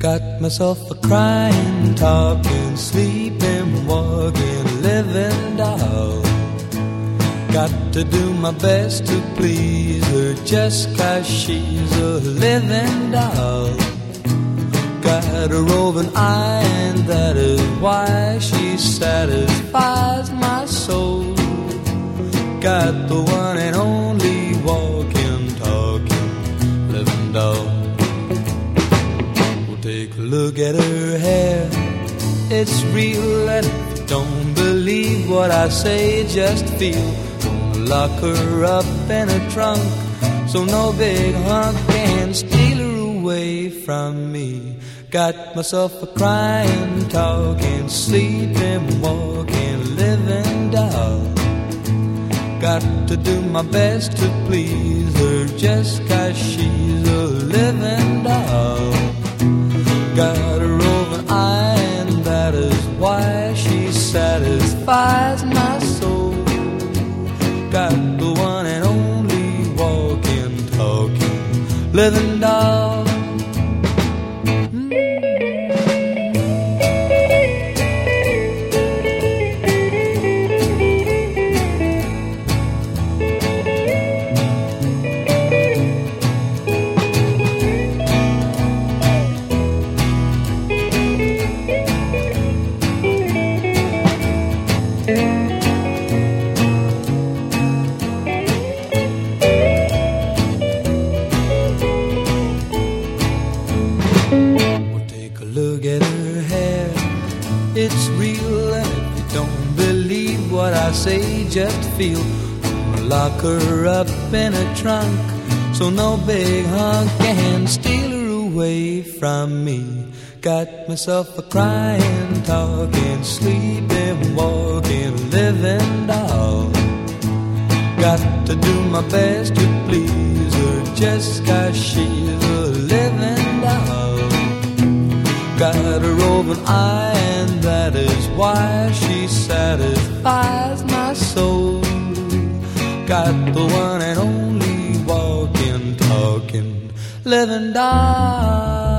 Got myself a crying, talking, sleeping, walking, living doll. Got to do my best to please her just 'cause she's a living doll. Got a roving eye and that is why she satisfies my soul. Got the one and only walking, talking, living doll. Well, take a look at her hair, it's real, and if you don't believe what I say, just feel. Gonna lock her up in a trunk so no big hunk can steal her away from me. Got myself a crying, talking, sleeping, walking, living doll. Got to do my best to please her just 'cause she's a living doll. Got a roving eye and that is why she satisfies my soul. Got the one and only walking, talking, living doll. It's real, and if you don't believe what I say, just feel. Gonna lock her up in a trunk so no big hunk can steal her away from me. Got myself a crying, talking, sleeping, walking, living doll. Got to do my best to please her just 'cause she's a living doll. Got a roving eye and that is why she satisfies my soul. Got the one and only walking, talking, living doll.